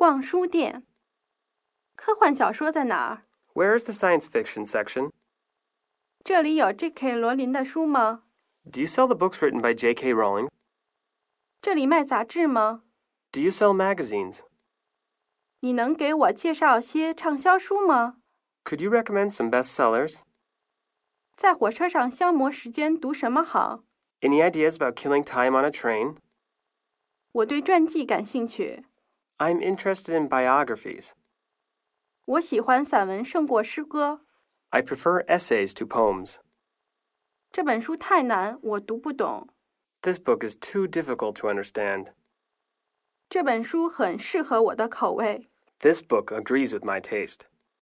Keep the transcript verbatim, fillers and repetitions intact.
逛书店。科幻小说在哪儿？ Where is the science fiction section? 这里有 J K 罗琳的书吗？ Do you sell the books written by J K Rowling? 这里卖杂志吗？ Do you sell magazines? 你能给我介绍些畅销书吗？ Could you recommend some bestsellers? 在火车上消磨时间读什么好？ Any ideas about killing time on a train? 我对传记感兴趣。 I'm interested in biographies. 我喜欢散文胜过诗歌。 I prefer essays to poems. 这本书太难，我读不懂。 This book is too difficult to understand. 这本书很适合我的口味。 This book agrees with my taste.